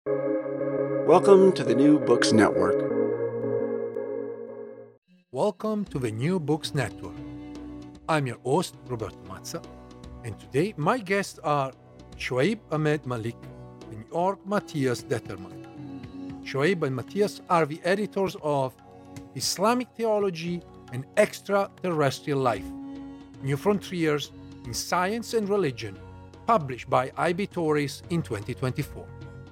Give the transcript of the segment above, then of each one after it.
Welcome to the New Books Network. Welcome to the New Books Network. I'm your host, Roberto Mazza, and today my guests are Shoaib Ahmed Malik and Jörg Matthias Dettermann. Shoaib and Matthias are the editors of Islamic Theology and Extraterrestrial Life, New Frontiers in Science and Religion, published by IB Tauris in 2024.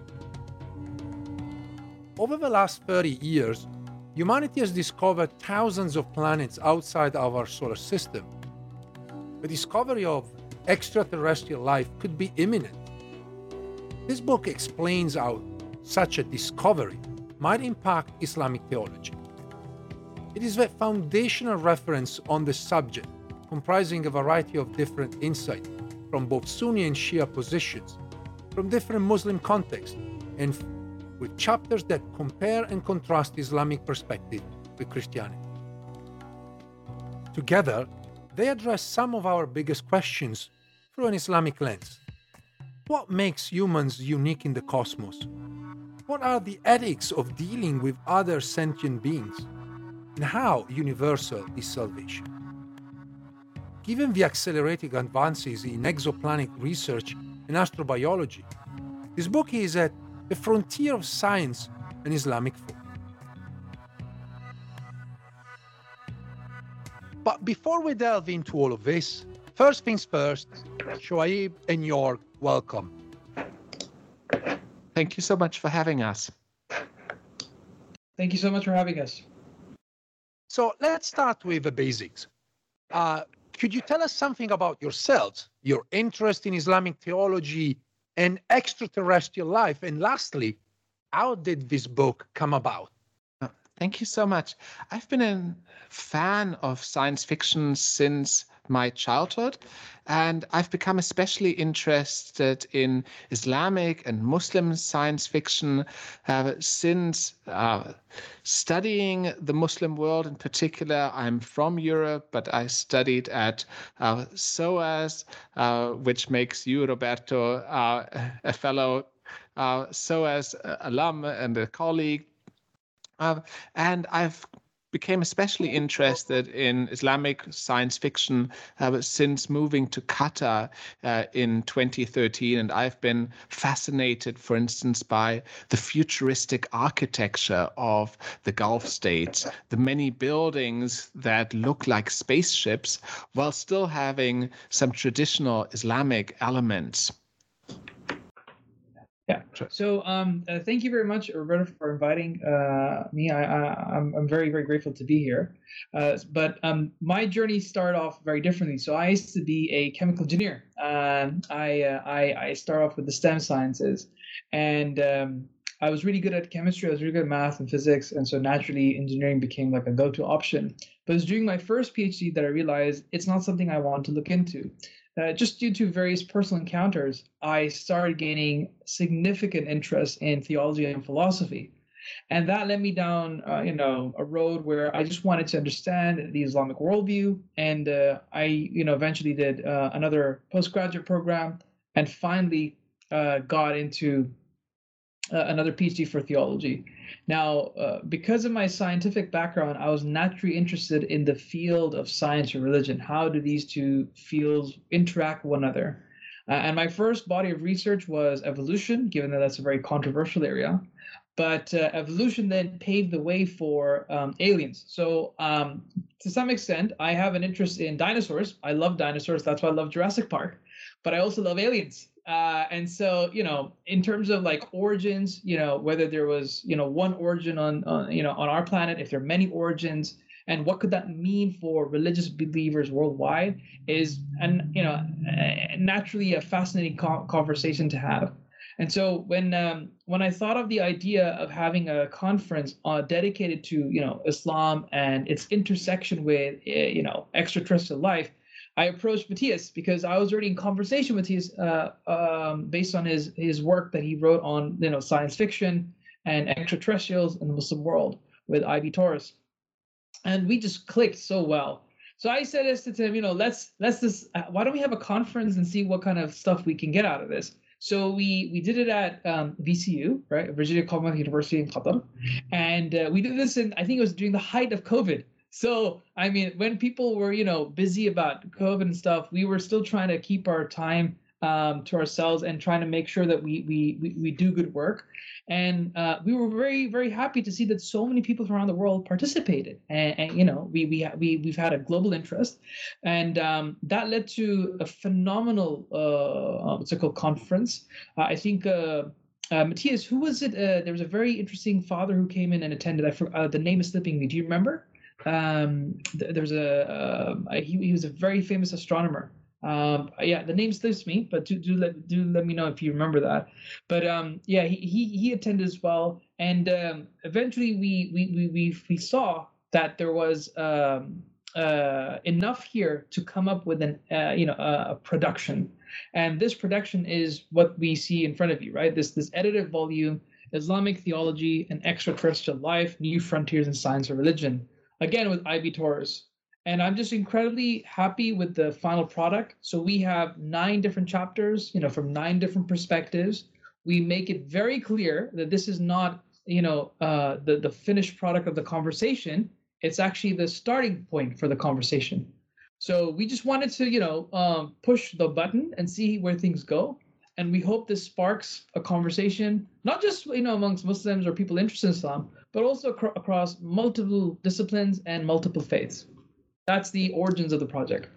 Over the last 30 years, humanity has discovered thousands of planets outside our solar system. The discovery of extraterrestrial life could be imminent. This book explains how such a discovery might impact Islamic theology. It is the foundational reference on the subject, comprising a variety of different insights from both Sunni and Shia positions, from different Muslim contexts, and with chapters that compare and contrast Islamic perspective with Christianity. Together, they address some of our biggest questions through an Islamic lens. What makes humans unique in the cosmos? What are the ethics of dealing with other sentient beings? And how universal is salvation? Given the accelerating advances in exoplanet research and astrobiology, this book is at the frontier of science and Islamic thought. But before we delve into all of this, first things first, Shoaib and Jörg, welcome. Thank you so much for having us. Thank you so much for having us. So let's start with the basics. Could you tell us something about yourselves, your interest in Islamic theology and extraterrestrial life? And lastly, how did this book come about? Thank you so much. I've been a fan of science fiction since my childhood, and I've become especially interested in Islamic and Muslim science fiction since studying the Muslim world in particular. I'm from Europe, but I studied at SOAS, which makes you, Roberto, a fellow SOAS alum and a colleague. And I've became especially interested in Islamic science fiction since moving to Qatar in 2013. And I've been fascinated, for instance, by the futuristic architecture of the Gulf states, the many buildings that look like spaceships while still having some traditional Islamic elements. Yeah. So thank you very much, Roberto, for inviting me. I'm very, very grateful to be here. But my journey started off very differently. So I used to be a chemical engineer. I started off with the STEM sciences, and I was really good at chemistry. I was really good at math and physics, and so naturally, engineering became like a go-to option. But it was during my first PhD that I realized it's not something I want to look into. Just due to various personal encounters, I started gaining significant interest in theology and philosophy. And that led me down, a road where I just wanted to understand the Islamic worldview. And I, eventually did another postgraduate program and finally got into another PhD for theology. Now, because of my scientific background, I was naturally interested in the field of science and religion. How do these two fields interact with one another? And my first body of research was evolution, given that that's a very controversial area. But evolution then paved the way for aliens. So to some extent, I have an interest in dinosaurs. I love dinosaurs. That's why I love Jurassic Park. But I also love aliens. And so, in terms of like origins, whether there was, one origin on our planet, if there are many origins, and what could that mean for religious believers worldwide is, naturally a fascinating conversation to have. And so when I thought of the idea of having a conference dedicated to, Islam and its intersection with, extraterrestrial life, I approached Matthias because I was already in conversation with Matthias based on his work that he wrote on science fiction and extraterrestrials in the Muslim world with IB Tauris, and we just clicked so well. So I said this to him, let's why don't we have a conference and see what kind of stuff we can get out of this? So we did it at VCU, right, Virginia Commonwealth University in Qatar, and we did this in, I think it was during the height of COVID. So I mean, when people were busy about COVID and stuff, we were still trying to keep our time to ourselves and trying to make sure that we do good work. And we were very, very happy to see that so many people from around the world participated. And we've had a global interest, and that led to a phenomenal what's it called, conference. I think. Matthias, who was it? There was a very interesting father who came in and attended. The name is slipping me. Do you remember? There was he was a very famous astronomer. Yeah, the name slips me, but do let me know if you remember that. But yeah, he attended as well, and eventually we saw that there was enough here to come up with a production, and this production is what we see in front of you, right? This edited volume, Islamic Theology and Extraterrestrial Life: New Frontiers in Science and Religion, again with IB Tauris. And I'm just incredibly happy with the final product. So we have 9 different chapters, from 9 different perspectives. We make it very clear that this is not, the finished product of the conversation. It's actually the starting point for the conversation. So we just wanted to, push the button and see where things go. And we hope this sparks a conversation, not just, amongst Muslims or people interested in Islam, but also across multiple disciplines and multiple faiths. That's the origins of the project.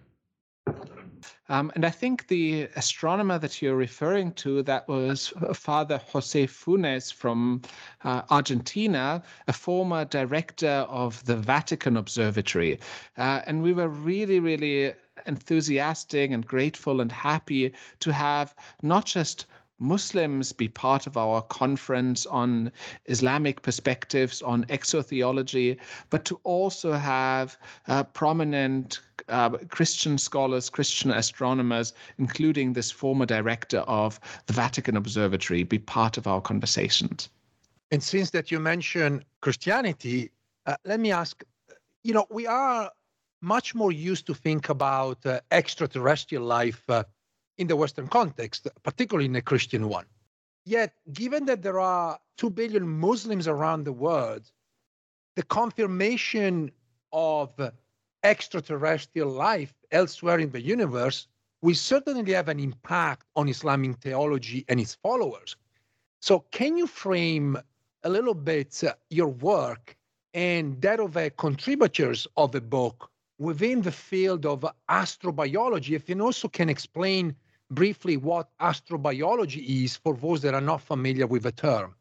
And I think the astronomer that you're referring to, that was Father Jose Funes from Argentina, a former director of the Vatican Observatory. And we were really, really enthusiastic and grateful and happy to have not just Muslims be part of our conference on Islamic perspectives on exotheology, but to also have prominent Christian scholars, Christian astronomers, including this former director of the Vatican Observatory, be part of our conversations. And since that you mentioned Christianity, let me ask, we are much more used to think about extraterrestrial life in the Western context, particularly in a Christian one. Yet, given that there are 2 billion Muslims around the world, the confirmation of extraterrestrial life elsewhere in the universe will certainly have an impact on Islamic theology and its followers. So can you frame a little bit your work and that of contributors of the book within the field of astrobiology, if you also can explain briefly what astrobiology is for those that are not familiar with the term?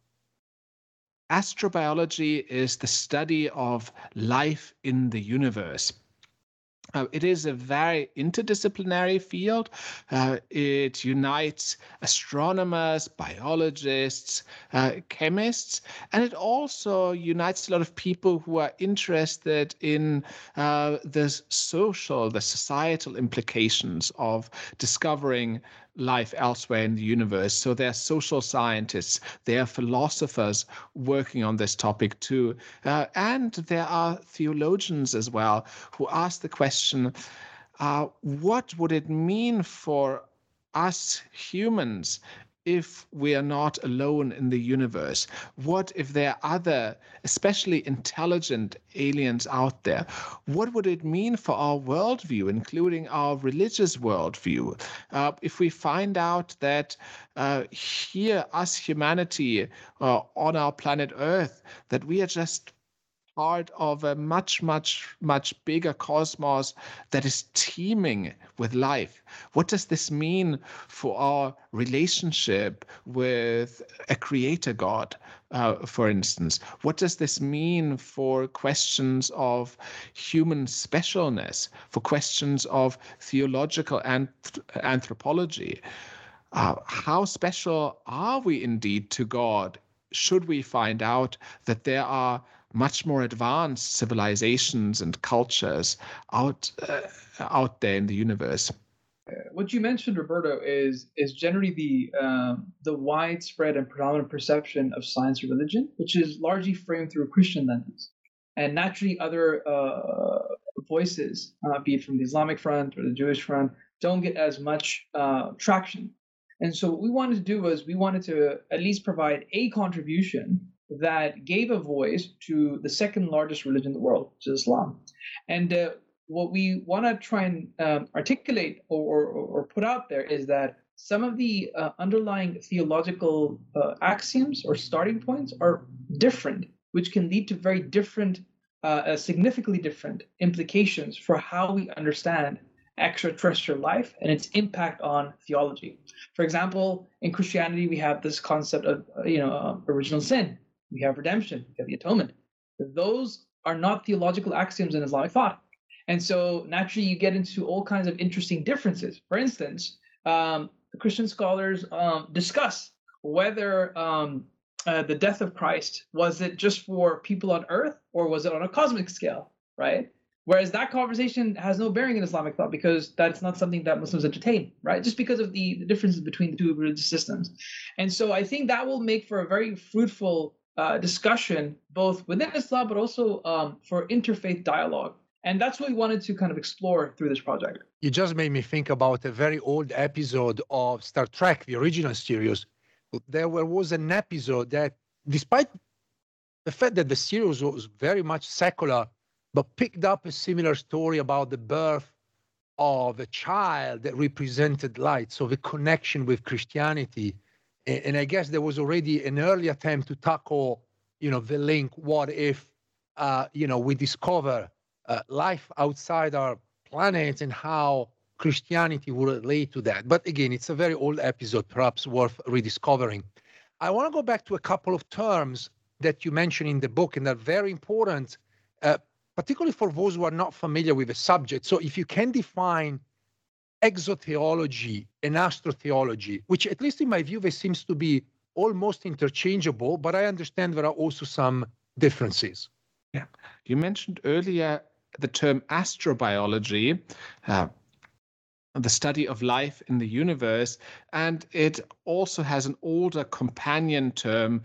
Astrobiology is the study of life in the universe. It is a very interdisciplinary field. It unites astronomers, biologists, chemists, and it also unites a lot of people who are interested in the societal implications of discovering life elsewhere in the universe. So there are social scientists, there are philosophers working on this topic too. And there are theologians as well who ask the question, what would it mean for us humans if we are not alone in the universe? What if there are other, especially intelligent aliens out there? What would it mean for our worldview, including our religious worldview? If we find out that here, us humanity on our planet Earth, that we are just part of a much, much, much bigger cosmos that is teeming with life. What does this mean for our relationship with a creator God, for instance? What does this mean for questions of human specialness, for questions of theological anthropology? How special are we indeed to God? Should we find out that there are much more advanced civilizations and cultures out there in the universe? What you mentioned, Roberto, is generally the widespread and predominant perception of science or religion, which is largely framed through a Christian lens, and naturally other voices, be it from the Islamic front or the Jewish front, don't get as much traction. And so what we wanted to do was we wanted to at least provide a contribution that gave a voice to the second largest religion in the world, which is Islam. And what we want to try and articulate or put out there is that some of the underlying theological axioms or starting points are different, which can lead to very different, significantly different implications for how we understand extraterrestrial life and its impact on theology. For example, in Christianity, we have this concept of original sin. We have redemption. We have the atonement. Those are not theological axioms in Islamic thought. And so naturally, you get into all kinds of interesting differences. For instance, Christian scholars discuss whether the death of Christ, was it just for people on earth or was it on a cosmic scale, right? Whereas that conversation has no bearing in Islamic thought because that's not something that Muslims entertain, right? Just because of the differences between the two religious systems. And so I think that will make for a very fruitful discussion, both within Islam, but also for interfaith dialogue. And that's what we wanted to kind of explore through this project. You just made me think about a very old episode of Star Trek, the original series. There was an episode that, despite the fact that the series was very much secular, but picked up a similar story about the birth of a child that represented light, so the connection with Christianity. And I guess there was already an early attempt to tackle, the link. What if, we discover life outside our planet and how Christianity will relate to that? But again, it's a very old episode, perhaps worth rediscovering. I want to go back to a couple of terms that you mentioned in the book and are very important, particularly for those who are not familiar with the subject. So if you can define exotheology and astrotheology, which at least in my view, they seems to be almost interchangeable, but I understand there are also some differences. Yeah. You mentioned earlier the term astrobiology, the study of life in the universe, and it also has an older companion term,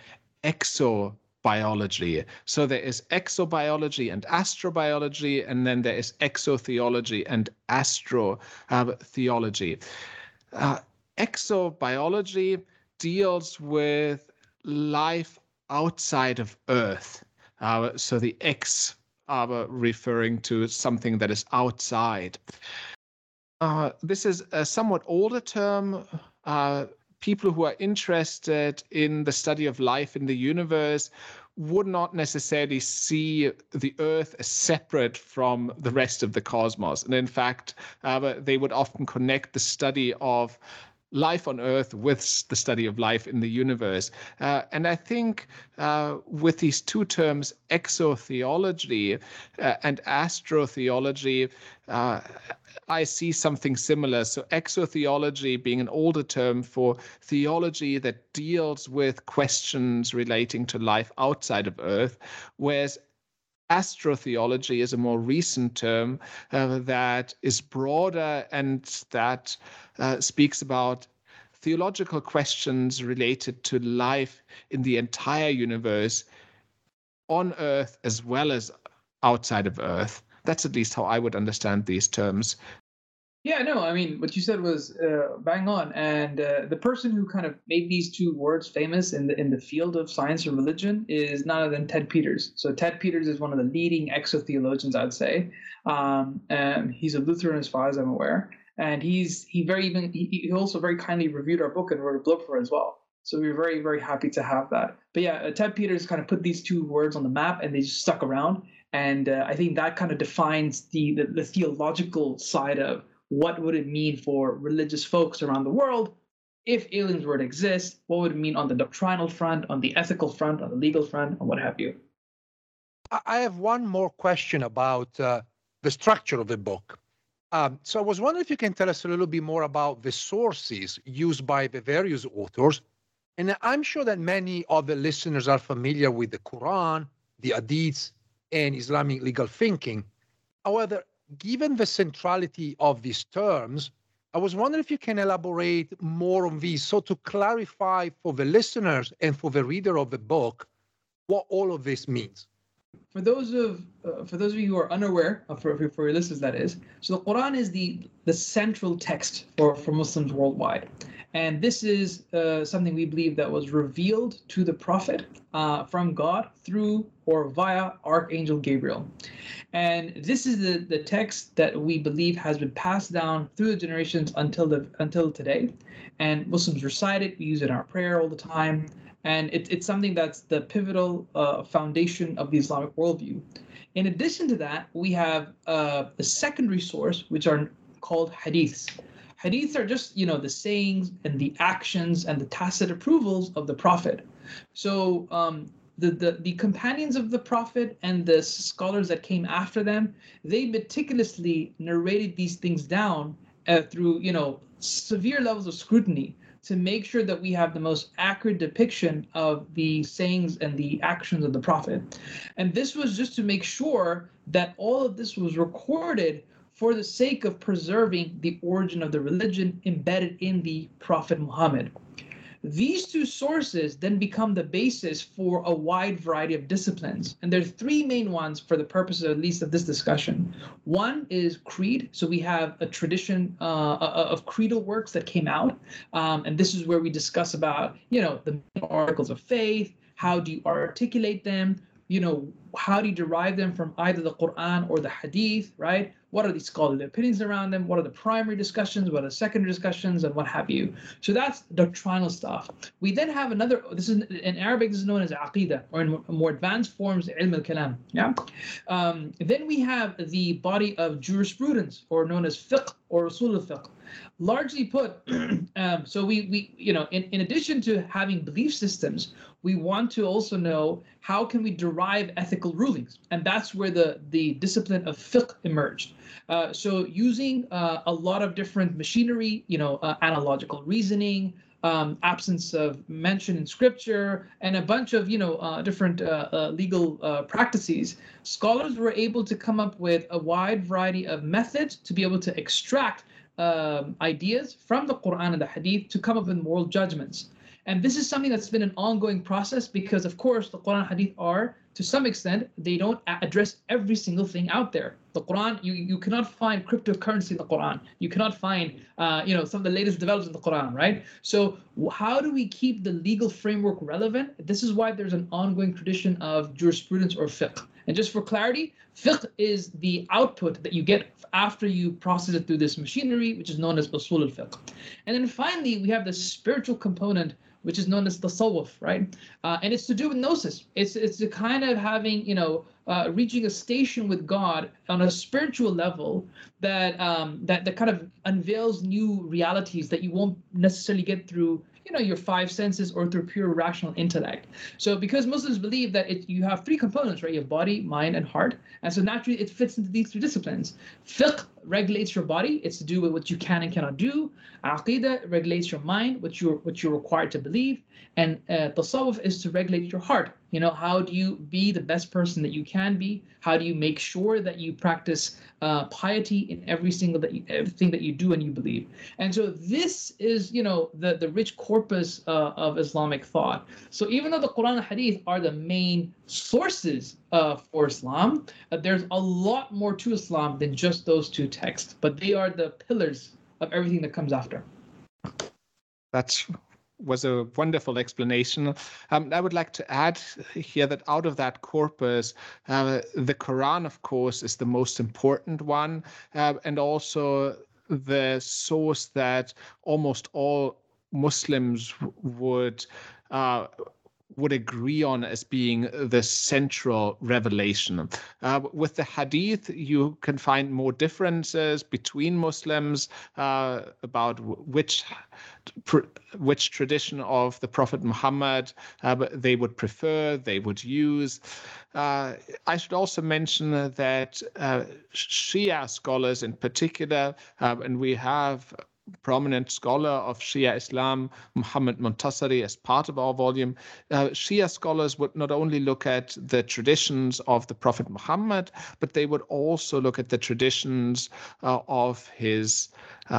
exobiology. So there is exobiology and astrobiology, and then there is exotheology and astrotheology. Exobiology deals with life outside of Earth. So the X are referring to something that is outside. This is a somewhat older term. People who are interested in the study of life in the universe would not necessarily see the Earth as separate from the rest of the cosmos. And in fact, they would often connect the study of life on Earth with the study of life in the universe. And I think with these two terms, exotheology and astrotheology, I see something similar. So exotheology being an older term for theology that deals with questions relating to life outside of Earth, whereas astrotheology is a more recent term that is broader and that speaks about theological questions related to life in the entire universe, on Earth as well as outside of Earth. That's at least how I would understand these terms. Yeah, no, I mean, what you said was bang on. And the person who kind of made these two words famous in the field of science and religion is none other than Ted Peters. So Ted Peters is one of the leading exotheologians, I'd say. And he's a Lutheran as far as I'm aware. And he also very kindly reviewed our book and wrote a blog for it as well. So we were very, very happy to have that. But yeah, Ted Peters kind of put these two words on the map and they just stuck around. And I think that kind of defines the theological side of what would it mean for religious folks around the world if aliens were to exist. What would it mean on the doctrinal front, on the ethical front, on the legal front, and what have you? I have one more question about the structure of the book. So I was wondering if you can tell us a little bit more about the sources used by the various authors. And I'm sure that many of the listeners are familiar with the Quran, the Hadiths, and Islamic legal thinking. However, given the centrality of these terms, I was wondering if you can elaborate more on these, so to clarify for the listeners and for the reader of the book what all of this means. for those of you who are unaware, for your listeners, that is, so the Quran is the central text for Muslims worldwide, and this is something we believe that was revealed to the Prophet from God through or via Archangel Gabriel, and this is the text that we believe has been passed down through the generations until today, and Muslims recite it, we use it in our prayer all the time, and it's something that's the pivotal foundation of the Islamic worldview. In addition to that, we have a secondary source, which are called hadiths. Hadiths are just, the sayings and the actions and the tacit approvals of the Prophet. So the companions of the Prophet and the scholars that came after them, they meticulously narrated these things down through, severe levels of scrutiny to make sure that we have the most accurate depiction of the sayings and the actions of the Prophet. And this was just to make sure that all of this was recorded for the sake of preserving the origin of the religion embedded in the Prophet Muhammad. These two sources then become the basis for a wide variety of disciplines. And there's three main ones for the purposes, at least, of this discussion. One is creed. So we have a tradition of creedal works that came out. And this is where we discuss about, the articles of faith, how do you articulate them, how do you derive them from either the Quran or the Hadith, right? What are the scholarly opinions around them? What are the primary discussions? What are the secondary discussions, and what have you? So that's doctrinal stuff. We then have another. This is in Arabic. This is known as aqidah, or in more advanced forms, ilm al-kalam. Yeah. Then we have the body of jurisprudence, or known as fiqh or usul al-fiqh. Largely put, so we in addition to having belief systems, we want to also know how can we derive ethical rulings, and that's where the discipline of fiqh emerged. So using a lot of different machinery, analogical reasoning, absence of mention in scripture, and a bunch of different legal practices, scholars were able to come up with a wide variety of methods to be able to extract ideas from the Quran and the Hadith to come up with moral judgments. And this is something that's been an ongoing process because, of course, the Quran and Hadith are, to some extent, they don't address every single thing out there. The Quran, you cannot find cryptocurrency in the Quran. You cannot find, some of the latest developments in the Quran, right? So how do we keep the legal framework relevant? This is why there's an ongoing tradition of jurisprudence or fiqh. And just for clarity, fiqh is the output that you get after you process it through this machinery, which is known as usul al-fiqh. And then finally, we have the spiritual component, which is known as tasawwuf, right? And it's to do with gnosis. It's the kind of having, reaching a station with God on a spiritual level that that kind of unveils new realities that you won't necessarily get through your five senses or through pure rational intellect. So because Muslims believe that you have three components, right? You have body, mind, and heart. And so naturally it fits into these three disciplines. Fiqh regulates your body. It's to do with what you can and cannot do. Aqidah regulates your mind, what you're required to believe. And tasawwuf is to regulate your heart. How do you be the best person that you can be? How do you make sure that you practice piety in everything that you do and you believe? And so this is, the rich corpus of Islamic thought. So even though the Quran and Hadith are the main sources for Islam, there's a lot more to Islam than just those two texts, but they are the pillars of everything that comes after. That was a wonderful explanation. I would like to add here that out of that corpus, the Quran, of course, is the most important one, and also the source that almost all Muslims would agree on as being the central revelation. With the Hadith, you can find more differences between Muslims about which tradition of the Prophet Muhammad they would prefer, they would use. I should also mention that Shia scholars in particular, and we have prominent scholar of Shia Islam, Muhammad Montasari, as part of our volume. Shia scholars would not only look at the traditions of the Prophet Muhammad, but they would also look at the traditions of his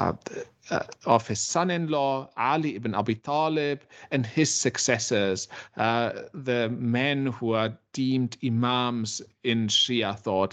son-in-law, Ali ibn Abi Talib, and his successors, the men who are deemed imams in Shia thought.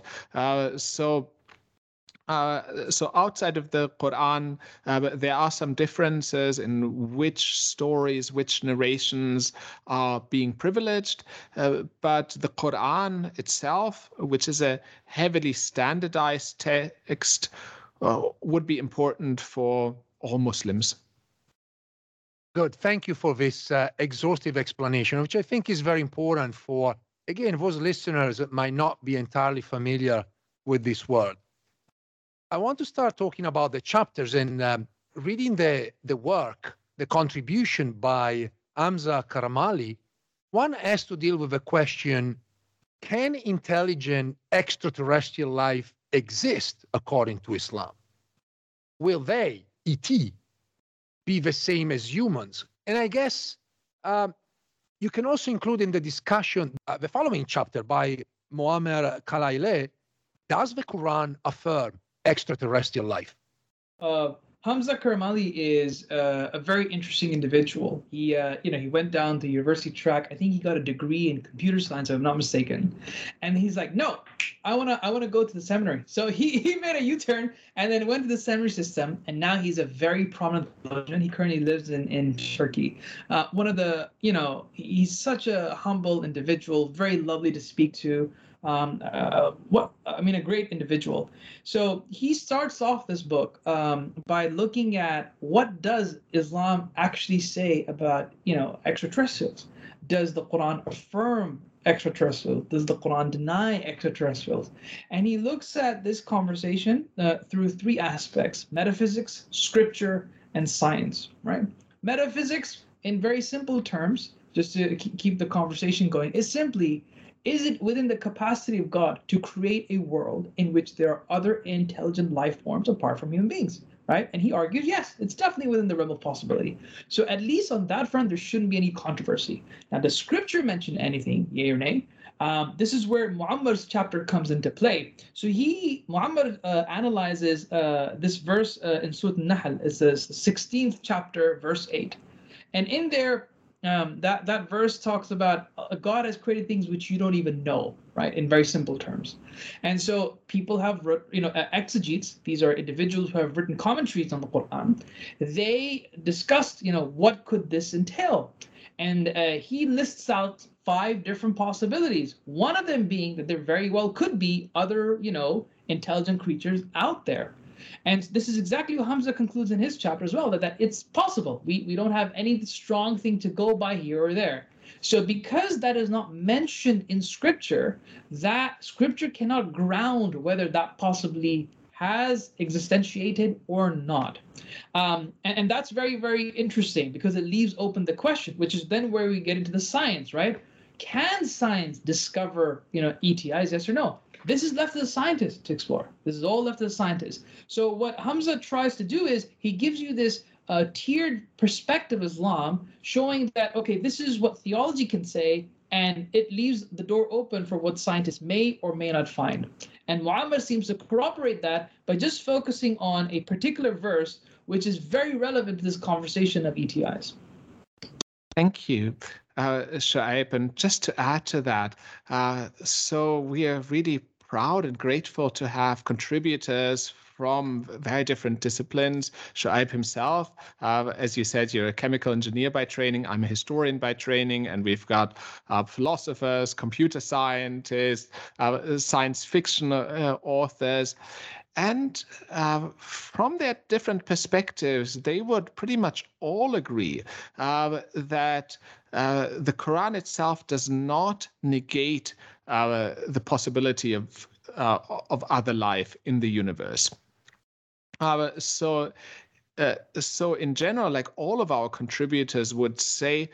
So outside of the Quran, there are some differences in which stories, which narrations are being privileged. But the Quran itself, which is a heavily standardized text, would be important for all Muslims. Good. Thank you for this exhaustive explanation, which I think is very important for, again, those listeners that might not be entirely familiar with this word. I want to start talking about the chapters and reading the work, the contribution by Hamza Karamali. One has to deal with the question, can intelligent extraterrestrial life exist according to Islam? Will they, ET, be the same as humans? And I guess you can also include in the discussion the following chapter by Muammer Kalaileh. Does the Quran affirm extraterrestrial life? Hamza Karamali is a very interesting individual. He, he went down the university track. I think he got a degree in computer science, if I'm not mistaken. And he's like, no, I wanna go to the seminary. So he made a U-turn and then went to the seminary system. And now he's a very prominent theologian. He currently lives in Turkey. He's such a humble individual, very lovely to speak to. A great individual. So he starts off this book by looking at what does Islam actually say about, extraterrestrials? Does the Quran affirm extraterrestrials? Does the Quran deny extraterrestrials? And he looks at this conversation through three aspects: metaphysics, scripture, and science, right? Metaphysics, in very simple terms, just to keep the conversation going, is simply, is it within the capacity of God to create a world in which there are other intelligent life forms apart from human beings, right? And he argues, yes, it's definitely within the realm of possibility. So at least on that front, there shouldn't be any controversy. Now, does scripture mention anything, yay or nay? This is where Muammar's chapter comes into play. So Muammar analyzes this verse in Surah An-Nahl. It's the 16th chapter, verse 8. And in there, that verse talks about God has created things which you don't even know, right? In very simple terms. And so people have, exegetes, these are individuals who have written commentaries on the Quran. They discussed, what could this entail? And he lists out 5 different possibilities. One of them being that there very well could be other, intelligent creatures out there. And this is exactly what Hamza concludes in his chapter as well, that it's possible. We don't have any strong thing to go by here or there. So because that is not mentioned in Scripture, that Scripture cannot ground whether that possibly has existentiated or not. And that's very, very interesting because it leaves open the question, which is then where we get into the science, right? Can science discover, ETIs, yes or no? This is left to the scientists to explore. This is all left to the scientists. So what Hamza tries to do is he gives you this tiered perspective of Islam, showing that, okay, this is what theology can say, and it leaves the door open for what scientists may or may not find. And Muammar seems to corroborate that by just focusing on a particular verse, which is very relevant to this conversation of ETIs. Thank you, Shoaib. And just to add to that, so we are really proud and grateful to have contributors from very different disciplines. Shoaib himself, as you said, you're a chemical engineer by training. I'm a historian by training, and we've got philosophers, computer scientists, science fiction authors. And from their different perspectives, they would pretty much all agree that the Quran itself does not negate the possibility of other life in the universe. So in general, like all of our contributors would say,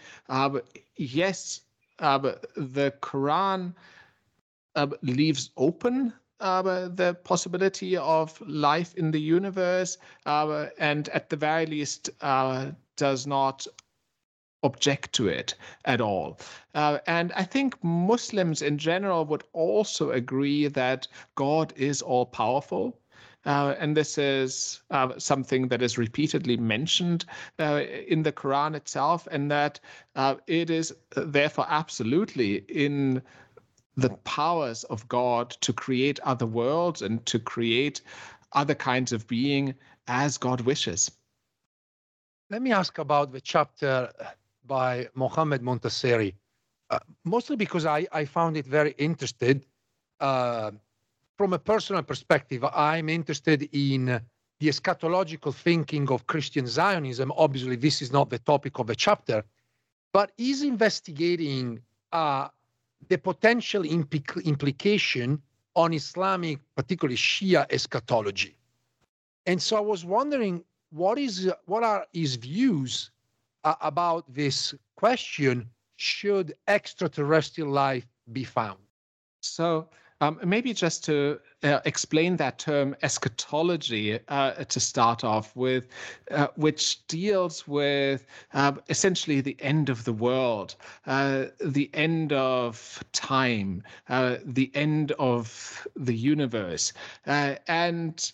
yes, the Quran leaves open the possibility of life in the universe, and at the very least does not object to it at all. And I think Muslims in general would also agree that God is all powerful. And this is something that is repeatedly mentioned in the Quran itself, and that it is therefore absolutely in the powers of God to create other worlds and to create other kinds of being as God wishes. Let me ask about the chapter by Mohammed Montasseri, mostly because I found it very interesting. From a personal perspective, I'm interested in the eschatological thinking of Christian Zionism. Obviously, this is not the topic of the chapter, but he's investigating the potential implication on Islamic, particularly Shia eschatology. And so I was wondering, what are his views about this question, should extraterrestrial life be found? So maybe just to explain that term eschatology to start off with, which deals with essentially the end of the world, the end of time, the end of the universe. And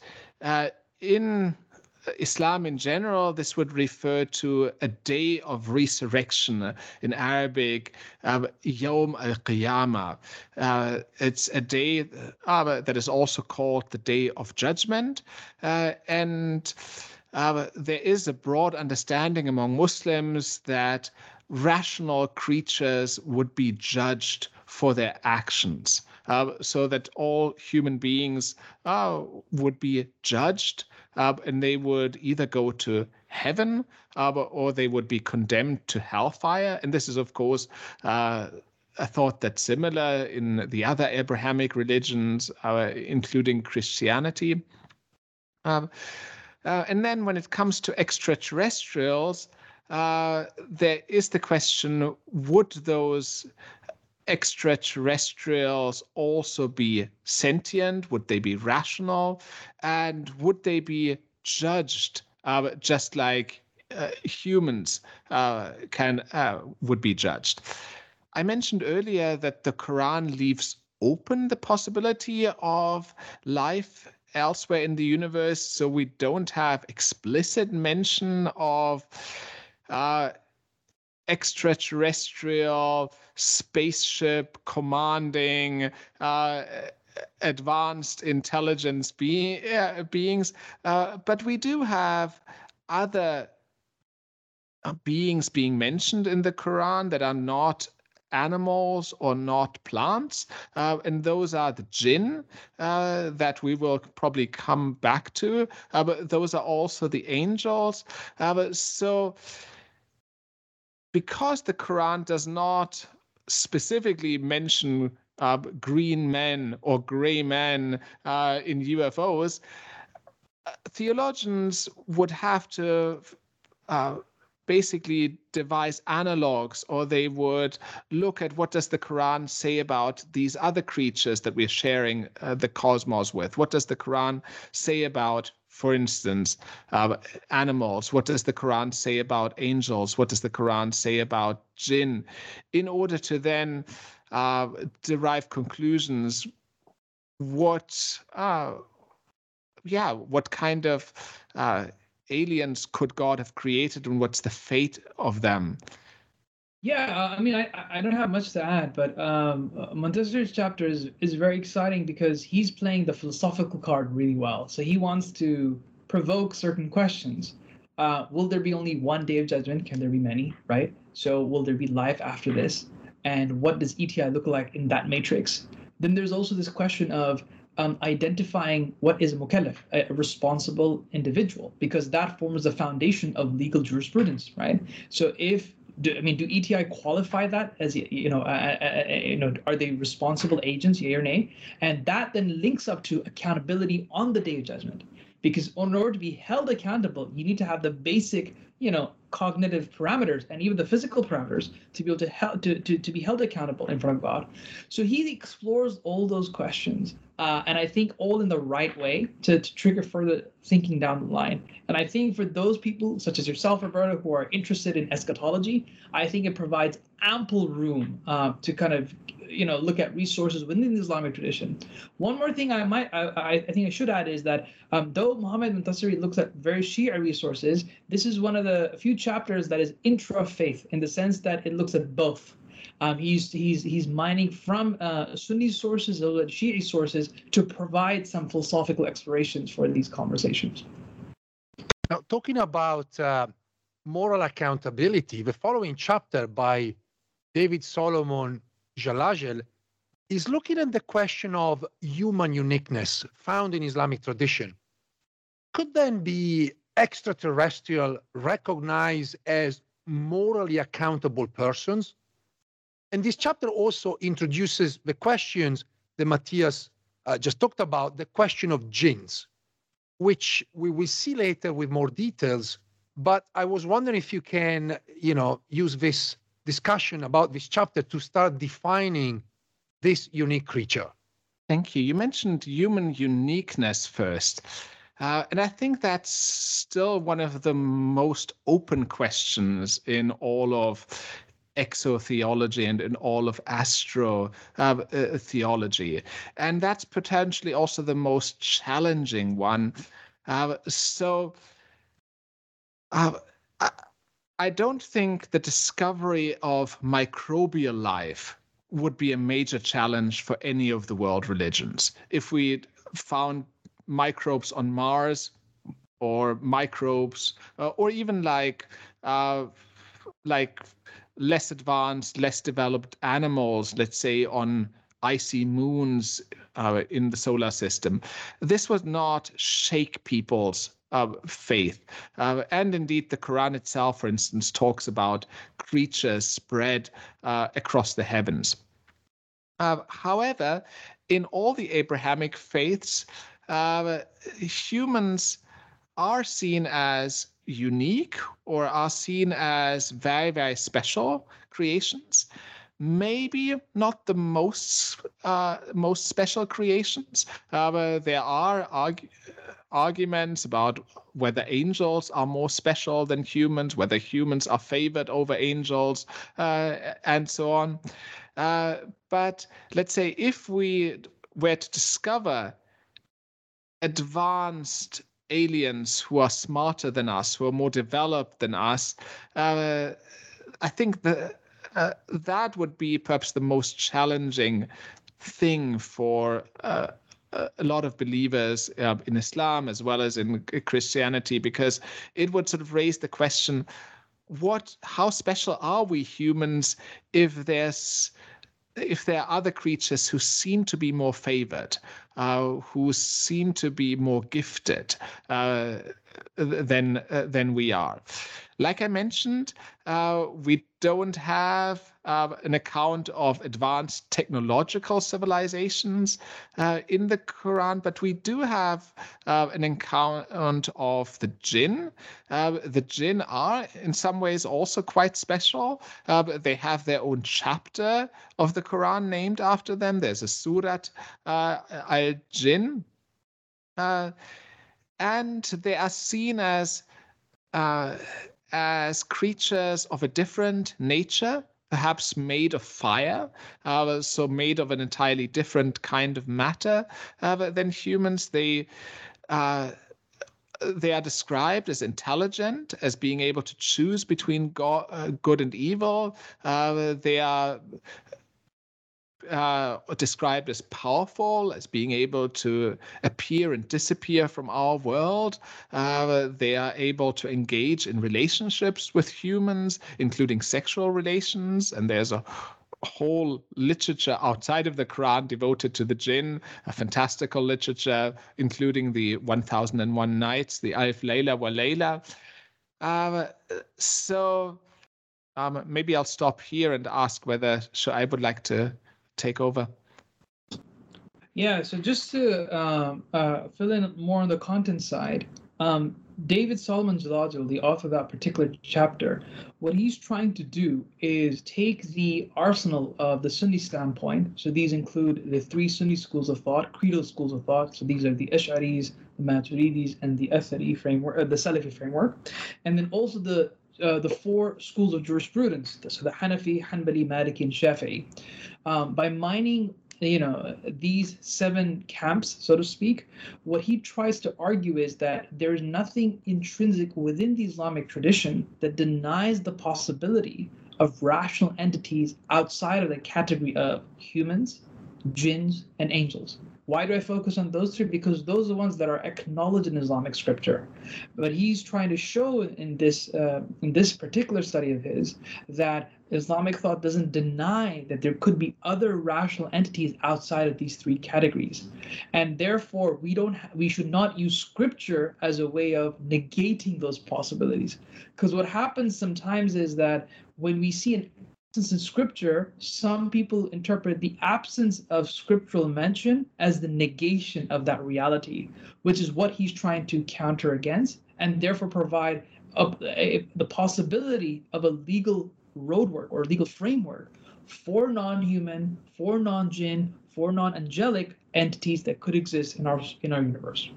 in Islam in general, this would refer to a day of resurrection. In Arabic, Yawm al-Qiyamah. It's a day that is also called the Day of Judgment. And there is a broad understanding among Muslims that rational creatures would be judged for their actions. So that all human beings would be judged, and they would either go to heaven or they would be condemned to hellfire. And this is, of course, a thought that's similar in the other Abrahamic religions, including Christianity. And then when it comes to extraterrestrials, there is the question, would those extraterrestrials also be sentient? Would they be rational? And would they be judged just like humans would be judged? I mentioned earlier that the Quran leaves open the possibility of life elsewhere in the universe, so we don't have explicit mention of extraterrestrial spaceship commanding advanced intelligence beings, but we do have other beings being mentioned in the Quran that are not animals or not plants, and those are the jinn that we will probably come back to, but those are also the angels. So because the Quran does not specifically mention green men or gray men in UFOs, theologians would have to basically devise analogs, or they would look at what does the Quran say about these other creatures that we're sharing the cosmos with. What does the Quran say about, for instance, animals? What does the Quran say about angels? What does the Quran say about jinn? In order to then derive conclusions, what kind of aliens could God have created, and what's the fate of them? Yeah, I mean, I don't have much to add, but Montasseri's chapter is very exciting because he's playing the philosophical card really well. So he wants to provoke certain questions. Will there be only one day of judgment? Can there be many, right? So will there be life after this? And what does ETI look like in that matrix? Then there's also this question of identifying what is a mukallaf, a responsible individual, because that forms the foundation of legal jurisprudence, right? So do ETI qualify that as, are they responsible agents, yea or nay? And that then links up to accountability on the day of judgment. because in order to be held accountable, you need to have the basic, cognitive parameters and even the physical parameters to be able to be held accountable in front of God. So he explores all those questions, and I think all in the right way to trigger further thinking down the line. And I think for those people such as yourself, Roberto, who are interested in eschatology, I think it provides ample room to kind of look at resources within the Islamic tradition. One more thing I think I should add is that though Muhammad Muntasiri looks at very Shia resources, this is one of the few chapters that is intra-faith in the sense that it looks at both. He's mining from Sunni sources as well as Shia sources to provide some philosophical explorations for these conversations. Now, talking about moral accountability, the following chapter by David Solomon Jalajel is looking at the question of human uniqueness found in Islamic tradition. Could then be extraterrestrial recognized as morally accountable persons? And this chapter also introduces the questions that Matthias just talked about, the question of jinns, which we will see later with more details. But I was wondering if you can, use this discussion about this chapter to start defining this unique creature. Thank you. You mentioned human uniqueness first. And I think that's still one of the most open questions in all of exotheology and in all of astro theology. And that's potentially also the most challenging one. I don't think the discovery of microbial life would be a major challenge for any of the world religions. If we found microbes on Mars, or microbes, or even like less advanced, less developed animals, let's say on icy moons in the solar system, this would not shake people's faith. And indeed, the Quran itself, for instance, talks about creatures spread across the heavens. However, in all the Abrahamic faiths, humans are seen as unique or are seen as very, very special creations. Maybe not the most special creations. There are arguments about whether angels are more special than humans, whether humans are favored over angels, and so on. But let's say if we were to discover advanced aliens who are smarter than us, who are more developed than us, I think that would be perhaps the most challenging thing for a lot of believers in Islam as well as in Christianity, because it would sort of raise the question, how special are we humans if there are other creatures who seem to be more favored, who seem to be more gifted than we are. Like I mentioned, we don't have an account of advanced technological civilizations in the Quran, but we do have an account of the jinn. The jinn are in some ways also quite special. They have their own chapter of the Quran named after them. There's a Surat al-Jinn. And they are seen as creatures of a different nature, perhaps made of fire, so made of an entirely different kind of matter than humans. They are described as intelligent, as being able to choose between good and evil. They are described as powerful, as being able to appear and disappear from our world. They are able to engage in relationships with humans, including sexual relations, and there's a whole literature outside of the Quran devoted to the jinn, a fantastical literature, including the 1001 Nights, the Alf Layla wa Layla. Maybe I'll stop here and ask whether Shoaib would like to take over. Yeah, so just to fill in more on the content side, David Solomon Jalajal, the author of that particular chapter, what he's trying to do is take the arsenal of the Sunni standpoint. So these include the three Sunni schools of thought, creedal schools of thought. So these are the Ash'aris, the Maturidis, and the Athari framework, the Salafi framework, and then also the four schools of jurisprudence. So the Hanafi, Hanbali, Maliki, and Shafi'i. By mining these seven camps, so to speak, what he tries to argue is that there is nothing intrinsic within the Islamic tradition that denies the possibility of rational entities outside of the category of humans, jinns, and angels. Why do I focus on those three? Because those are the ones that are acknowledged in Islamic scripture. But he's trying to show in this particular study of his that Islamic thought doesn't deny that there could be other rational entities outside of these three categories, and therefore we should not use scripture as a way of negating those possibilities. Because what happens sometimes is that when we see an in scripture, some people interpret the absence of scriptural mention as the negation of that reality, which is what he's trying to counter against, and therefore provide the possibility of a legal roadwork or legal framework for non-human, for non-jinn, for non-angelic entities that could exist in our universe.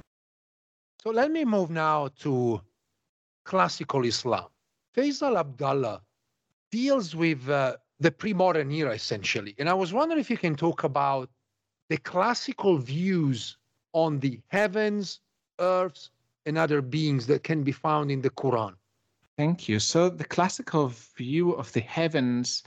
So let me move now to classical Islam. Faisal Abdallah deals with the pre-modern era, essentially. And I was wondering if you can talk about the classical views on the heavens, earths, and other beings that can be found in the Quran. Thank you. So the classical view of the heavens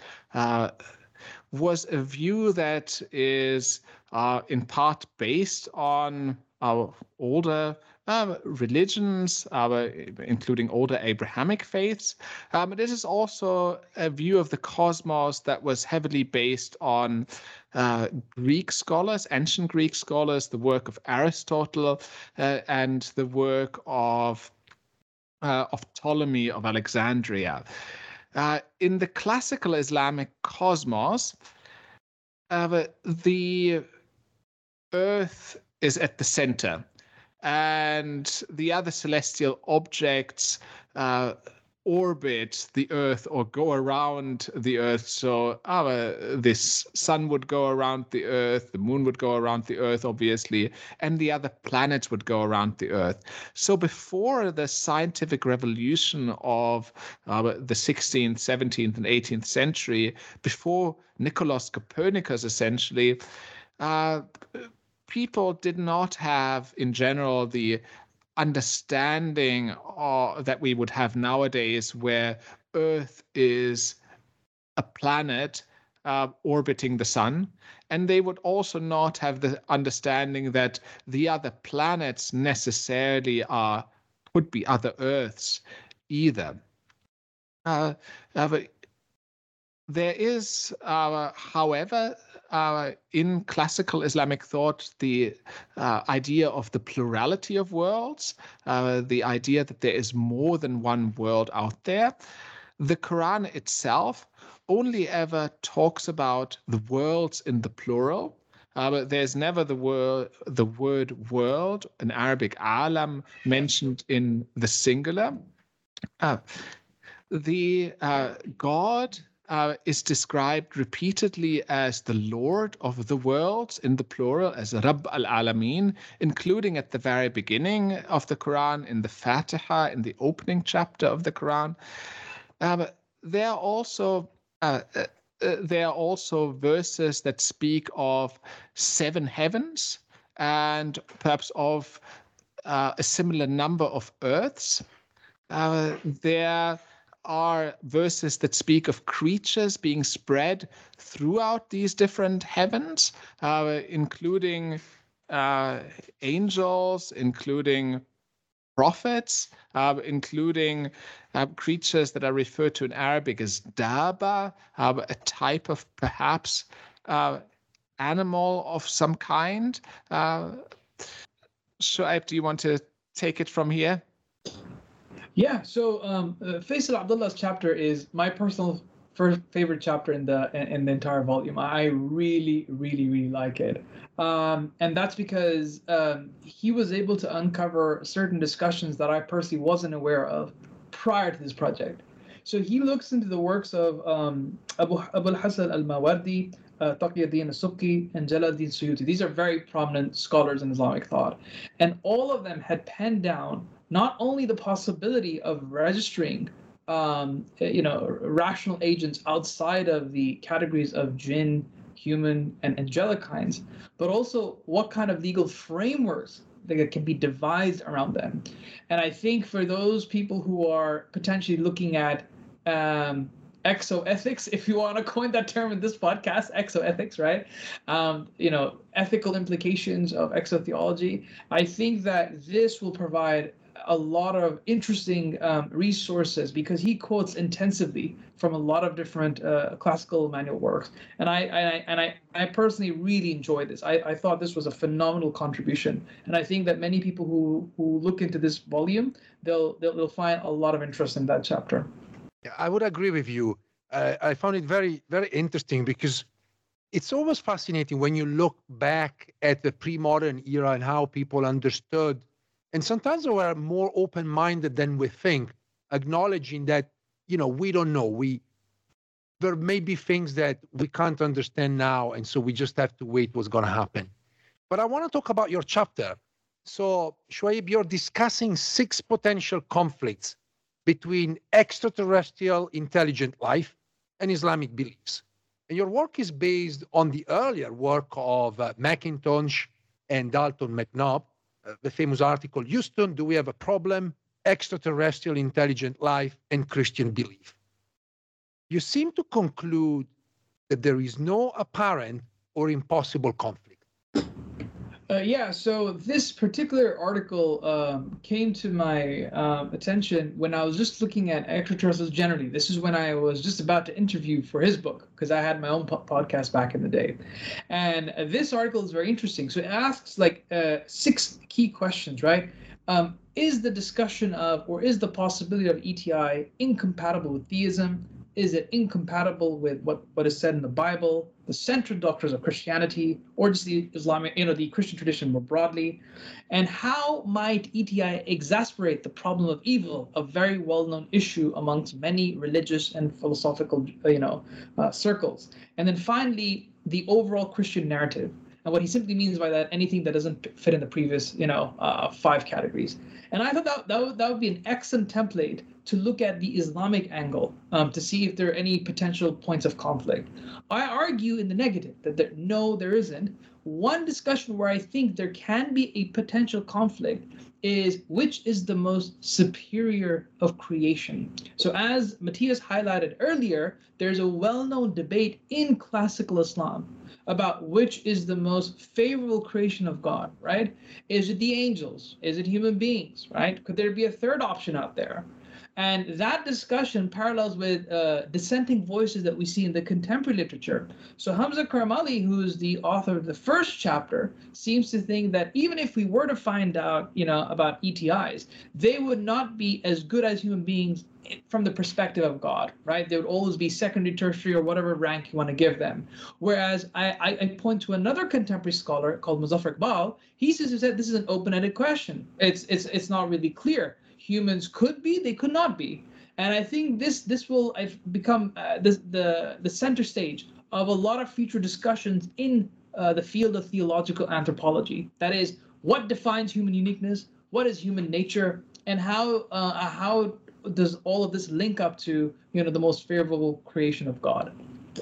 was a view that is in part based on our older religions, including older Abrahamic faiths. This is also a view of the cosmos that was heavily based on Greek scholars, ancient Greek scholars, the work of Aristotle, and the work of Ptolemy of Alexandria. In the classical Islamic cosmos, the Earth is at the center, and the other celestial objects orbit the Earth or go around the Earth. So this sun would go around the Earth, the moon would go around the Earth, obviously, and the other planets would go around the Earth. So before the scientific revolution of the 16th, 17th, and 18th century, before Nicolaus Copernicus, essentially, people did not have, in general, the understanding that we would have nowadays, where Earth is a planet orbiting the sun. And they would also not have the understanding that the other planets necessarily could be other Earths either. There is, however, in classical Islamic thought, the idea of the plurality of worlds, the idea that there is more than one world out there. The Quran itself only ever talks about the worlds in the plural. But there's never the word world, in Arabic alam, mentioned in the singular. God is described repeatedly as the Lord of the worlds in the plural, as Rabb al-Alameen, including at the very beginning of the Quran, in the Fatiha, in the opening chapter of the Quran. There are also verses that speak of 7 heavens and perhaps of a similar number of earths. There are verses that speak of creatures being spread throughout these different heavens, including angels, including prophets, including creatures that are referred to in Arabic as daba, a type of perhaps animal of some kind. Shoaib, do you want to take it from here? Yeah, so Faisal Abdullah's chapter is my personal first favorite chapter in the entire volume. I really, really, really like it, and that's because he was able to uncover certain discussions that I personally wasn't aware of prior to this project. So he looks into the works of Abu al-Hasan al-Mawardi, Taqiyuddin al-Subki, and Jalaluddin Suyuti. These are very prominent scholars in Islamic thought. And all of them had penned down not only the possibility of registering rational agents outside of the categories of jinn, human, and angelic kinds, but also what kind of legal frameworks that can be devised around them. And I think for those people who are potentially looking at exoethics, if you want to coin that term in this podcast, exoethics, right? Ethical implications of exotheology. I think that this will provide a lot of interesting resources because he quotes intensively from a lot of different classical manual works, and I personally really enjoyed this. I thought this was a phenomenal contribution, and I think that many people who look into this volume, they'll find a lot of interest in that chapter. Yeah, I would agree with you. I found it very, very interesting because it's always fascinating when you look back at the pre-modern era and how people understood, and sometimes they were more open-minded than we think, acknowledging that, we don't know. There may be things that we can't understand now, and so we just have to wait what's going to happen. But I want to talk about your chapter. So, Shuaib, you're discussing 6 potential conflicts between extraterrestrial intelligent life and Islamic beliefs. And your work is based on the earlier work of McIntosh and Dalton McNabb, the famous article, Houston, Do We Have a Problem? Extraterrestrial Intelligent Life and Christian Belief. You seem to conclude that there is no apparent or impossible conflict. So this particular article came to my attention when I was just looking at extraterrestrials generally. This is when I was just about to interview for his book, because I had my own podcast back in the day. And this article is very interesting. So it asks 6 key questions, right? Is the discussion of, or is the possibility of ETI incompatible with theism? Is it incompatible with what is said in the Bible, the central doctrines of Christianity, or just the Islamic, the Christian tradition more broadly? And how might ETI exacerbate the problem of evil, a very well-known issue amongst many religious and philosophical, circles? And then finally, the overall Christian narrative. And what he simply means by that, anything that doesn't fit in the previous, 5 categories. And I thought that would be an excellent template to look at the Islamic angle to see if there are any potential points of conflict. I argue in the negative that there isn't. One discussion where I think there can be a potential conflict is which is the most superior of creation. So as Matthias highlighted earlier, there's a well-known debate in classical Islam about which is the most favorable creation of God, right? Is it the angels? Is it human beings, right? Could there be a third option out there? And that discussion parallels with dissenting voices that we see in the contemporary literature. So Hamza Karmali, who's the author of the first chapter, seems to think that even if we were to find out, about ETIs, they would not be as good as human beings from the perspective of God, right? They would always be secondary, tertiary, or whatever rank you want to give them. Whereas I point to another contemporary scholar called Muzaffar Iqbal. He says that this is an open-ended question. It's not really clear. Humans could be, they could not be. And I think this will become the center stage of a lot of future discussions in the field of theological anthropology. That is, what defines human uniqueness, what is human nature, and how does all of this link up to the most favorable creation of God.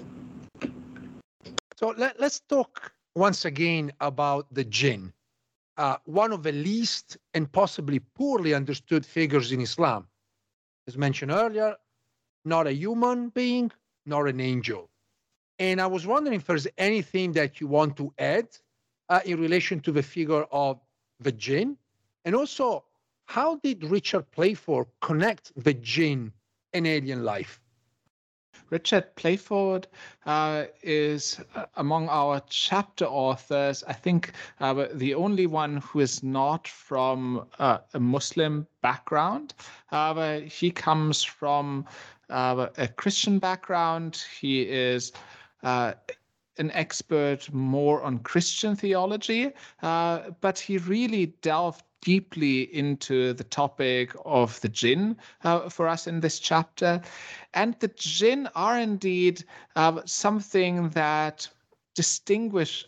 So let's talk once again about the jinn. One of the least and possibly poorly understood figures in Islam. As mentioned earlier, not a human being, nor an angel. And I was wondering if there's anything that you want to add in relation to the figure of the jinn. And also, how did Richard Playford connect the jinn and alien life? Richard Playford is among our chapter authors, I think, the only one who is not from a Muslim background. He comes from a Christian background. He is an expert more on Christian theology, but he really delved deeply into the topic of the jinn for us in this chapter. And the jinn are indeed something that distinguishes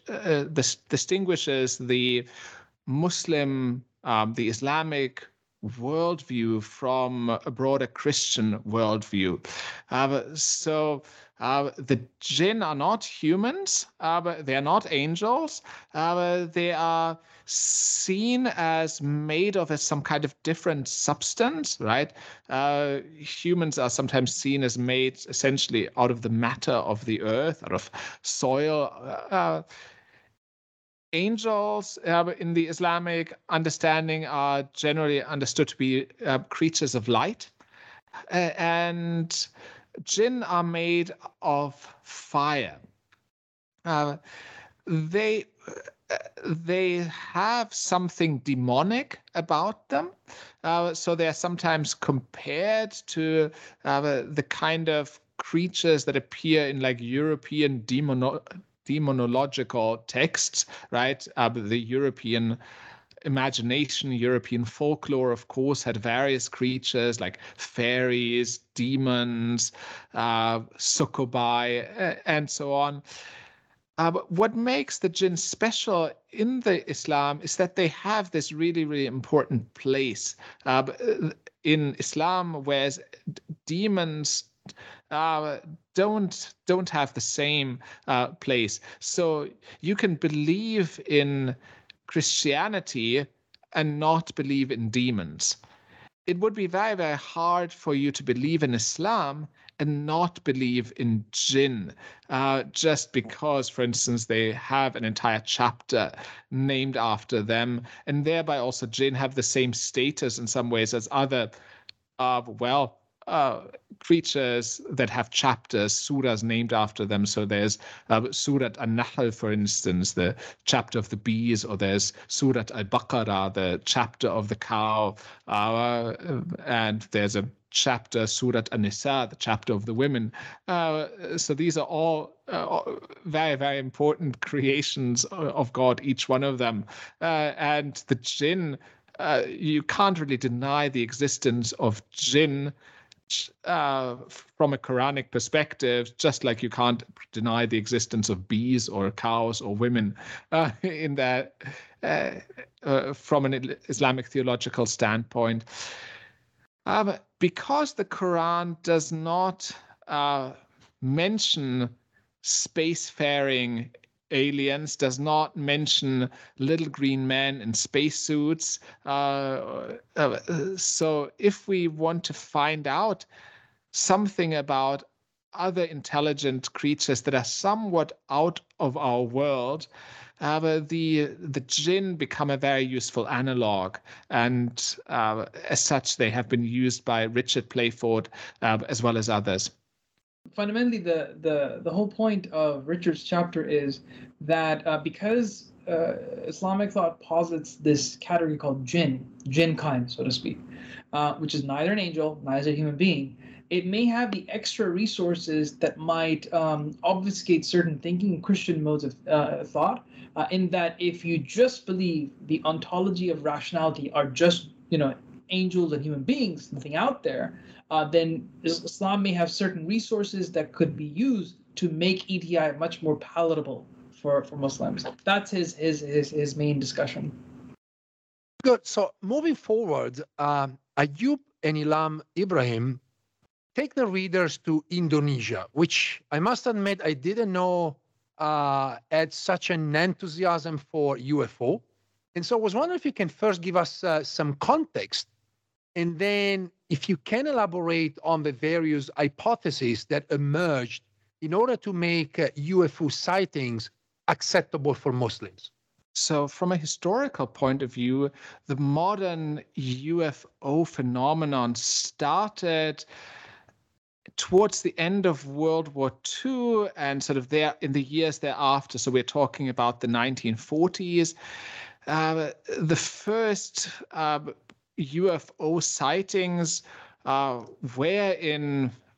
the Muslim, the Islamic worldview from a broader Christian worldview. The jinn are not humans, but they are not angels. They are seen as made of some kind of different substance, right? Humans are sometimes seen as made essentially out of the matter of the earth, out of soil. Angels in the Islamic understanding are generally understood to be creatures of light. And jinn are made of fire. They have something demonic about them. So they are sometimes compared to the kind of creatures that appear in like European demonological texts, right? The European imagination, European folklore, of course, had various creatures like fairies, demons, succubi, and so on. But what makes the jinn special in the Islam is that they have this really, really important place in Islam, whereas demons don't have the same place. So you can believe in Christianity and not believe in demons. It would be very, very hard for you to believe in Islam and not believe in jinn, just because, for instance, they have an entire chapter named after them, and thereby also jinn have the same status in some ways as other, creatures that have chapters, surahs named after them. So there's Surat An-Nahl, for instance, the chapter of the bees, or there's Surat Al-Baqarah, the chapter of the cow, and there's a chapter, Surat An-Nisa, the chapter of the women. So these are all very, very important creations of God, each one of them. And the jinn, you can't really deny the existence of jinn from a Quranic perspective, just like you can't deny the existence of bees or cows or women in that from an Islamic theological standpoint. Because the Quran does not mention spacefaring aliens, does not mention little green men in spacesuits. So if we want to find out something about other intelligent creatures that are somewhat out of our world, the jinn become a very useful analog, and as such, they have been used by Richard Playford as well as others. Fundamentally, the whole point of Richard's chapter is that because Islamic thought posits this category called jinn kind, so to speak, which is neither an angel, neither a human being, it may have the extra resources that might obfuscate certain thinking in Christian modes of thought, in that if you just believe the ontology of rationality are just, angels and human beings, nothing out there, then Islam may have certain resources that could be used to make ETI much more palatable for Muslims. That's his main discussion. Good. So moving forward, Ayub and Ilham Ibrahim take the readers to Indonesia, which I must admit I didn't know had such an enthusiasm for UFO. And so I was wondering if you can first give us some context, and then if you can elaborate on the various hypotheses that emerged in order to make UFO sightings acceptable for Muslims. So from a historical point of view, the modern UFO phenomenon started towards the end of World War II and sort of there in the years thereafter. So we're talking about the 1940s. The first UFO sightings were in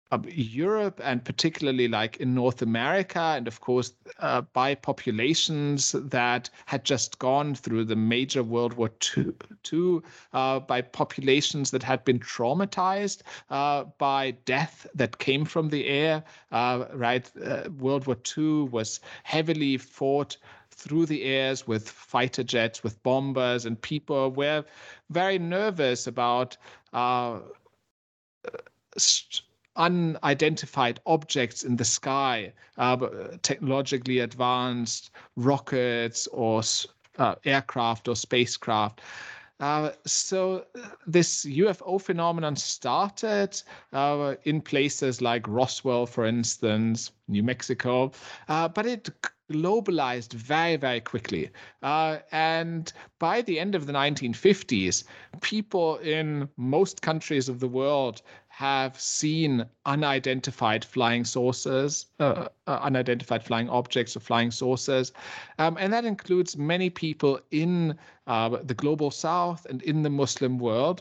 Europe, and particularly like in North America, and of course by populations that had just gone through the major World War II, by populations that had been traumatized by death that came from the air. World War II was heavily fought through the airs with fighter jets, with bombers, and people were very nervous about unidentified objects in the sky, technologically advanced rockets or aircraft or spacecraft. So this UFO phenomenon started in places like Roswell, for instance, New Mexico, but it globalized very, very quickly. And by the end of the 1950s, people in most countries of the world have seen unidentified flying saucers, unidentified flying objects or flying saucers. And that includes many people in the global south and in the Muslim world.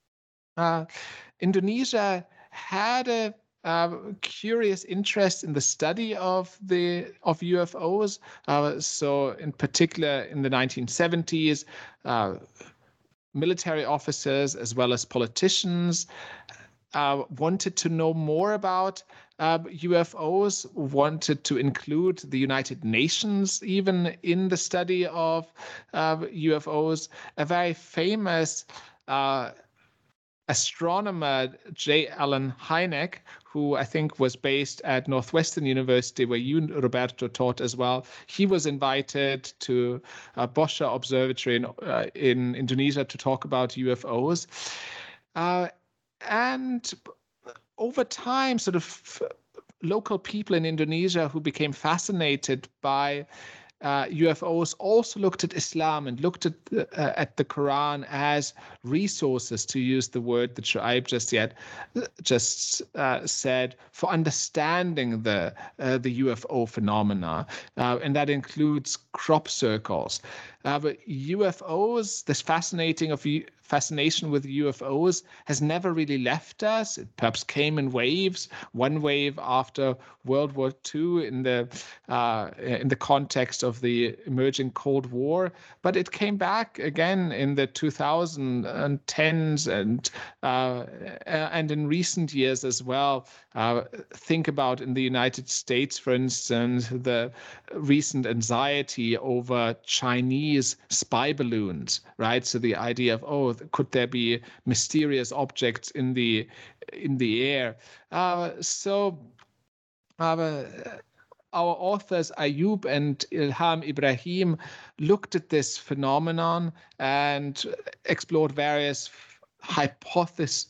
Indonesia had a curious interest in the study of UFOs. So in particular in the 1970s, military officers as well as politicians wanted to know more about UFOs, wanted to include the United Nations even in the study of UFOs. A very famous astronomer, J. Allen Hynek, who I think was based at Northwestern University, where you, Roberto, taught as well. He was invited to Boscha Observatory in Indonesia to talk about UFOs. And over time, sort of local people in Indonesia who became fascinated by UFOs also looked at Islam and looked at the Quran as resources, to use the word that Shuaib just said, for understanding the UFO phenomena, and that includes crop circles. But UFOs, this fascination with UFOs has never really left us. It perhaps came in waves. One wave after World War II in the context of the emerging Cold War, but it came back again in the 2010s and in recent years as well. Think about in the United States, for instance, the recent anxiety over Chinese spy balloons, right? So the idea of, could there be mysterious objects in the air? Our authors Ayub and Ilham Ibrahim looked at this phenomenon and explored various hypotheses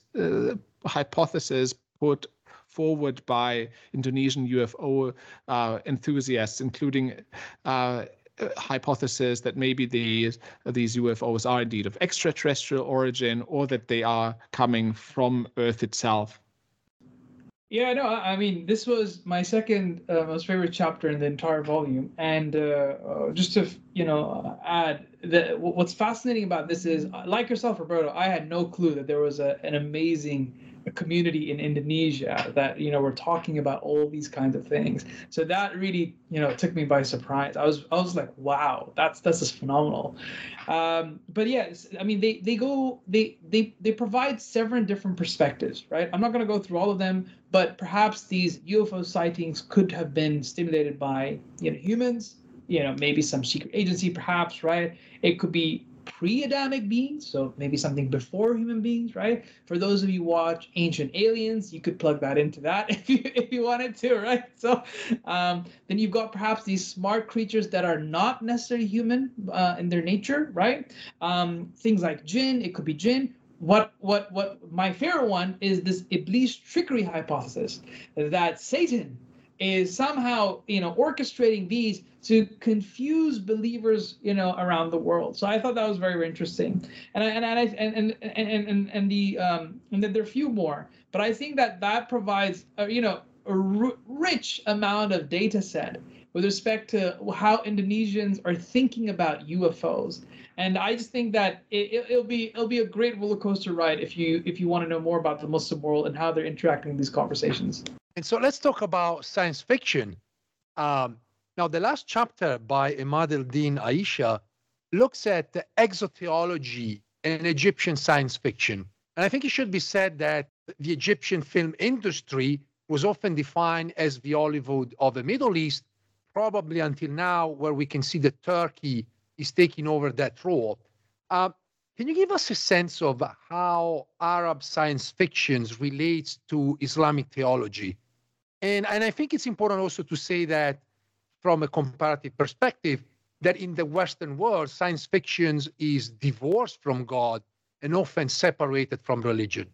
put forward by Indonesian UFO enthusiasts, including hypothesis that maybe these UFOs are indeed of extraterrestrial origin, or that they are coming from Earth itself. Yeah, no, I mean, this was my second most favorite chapter in the entire volume. And just to, add, that what's fascinating about this is, like yourself, Roberto, I had no clue that there was an amazing community in Indonesia that, were talking about all these kinds of things. So that really, took me by surprise. I was like, wow, that's just phenomenal. But yes, I mean, they provide several different perspectives, right? I'm not going to go through all of them, but perhaps these UFO sightings could have been stimulated by, humans, maybe some secret agency, perhaps, right? It could be pre-Adamic beings, so maybe something before human beings, right? For those of you who watch Ancient Aliens, you could plug that into that if you wanted to, right? So then you've got perhaps these smart creatures that are not necessarily human in their nature, right? Things like jinn, it could be jinn. What my favorite one is this Iblis trickery hypothesis, that Satan is somehow orchestrating these to confuse believers around the world. So I thought that was very, very interesting, and there are a few more, but I think that provides a rich amount of data set with respect to how Indonesians are thinking about UFOs. And I just think that it'll be a great roller coaster ride if you want to know more about the Muslim world and how they're interacting in these conversations. And so let's talk about science fiction. Now, the last chapter by Imad el-Din Aisha looks at the exotheology in Egyptian science fiction. And I think it should be said that the Egyptian film industry was often defined as the Hollywood of the Middle East, probably until now, where we can see that Turkey is taking over that role. Can you give us a sense of how Arab science fictions relates to Islamic theology? And I think it's important also to say that from a comparative perspective, that in the Western world, science fiction is divorced from God and often separated from religion.